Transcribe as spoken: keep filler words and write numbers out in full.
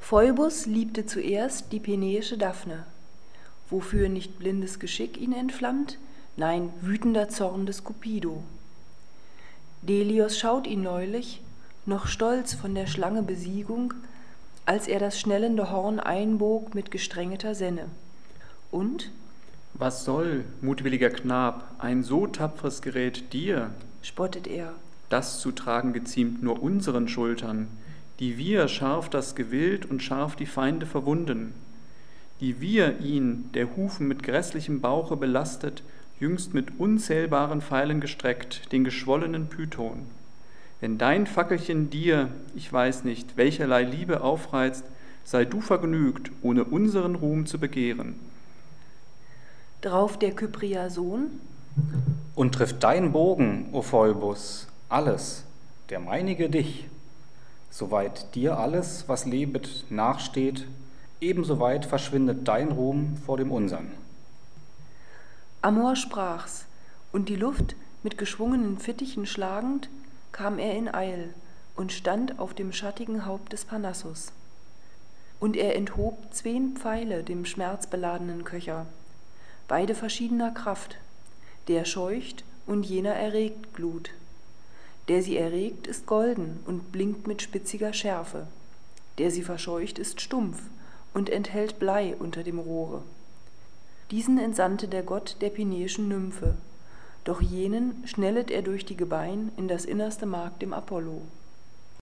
Phoebus liebte zuerst die penäische Daphne, wofür nicht blindes Geschick ihn entflammt, nein, wütender Zorn des Cupido. Delios schaut ihn neulich, noch stolz von der Schlange Besiegung, als er das schnellende Horn einbog mit gestrengeter Senne. Und? Was soll, mutwilliger Knab, ein so tapferes Gerät dir? Spottet er. Das zu tragen geziemt nur unseren Schultern, die wir scharf das Gewild und scharf die Feinde verwunden, die wir ihn, der Hufen mit grässlichem Bauche belastet, jüngst mit unzählbaren Pfeilen gestreckt, den geschwollenen Python. Wenn dein Fackelchen dir, ich weiß nicht, welcherlei Liebe aufreizt, sei du vergnügt, ohne unseren Ruhm zu begehren. Drauf der Kyprier Sohn: Und trifft dein Bogen, o Phoebus, alles, der meinige dich, soweit dir alles, was lebet, nachsteht, ebensoweit verschwindet dein Ruhm vor dem unsern. Amor sprach's, und die Luft mit geschwungenen Fittichen schlagend, kam er in Eil und stand auf dem schattigen Haupt des Parnassus. Und er enthob zween Pfeile dem schmerzbeladenen Köcher, beide verschiedener Kraft, der scheucht und jener erregt Glut. Der sie erregt, ist golden und blinkt mit spitziger Schärfe, der sie verscheucht, ist stumpf und enthält Blei unter dem Rohre. Diesen entsandte der Gott der penäischen Nymphe, doch jenen schnellet er durch die Gebein in das innerste Mark dem Apollo.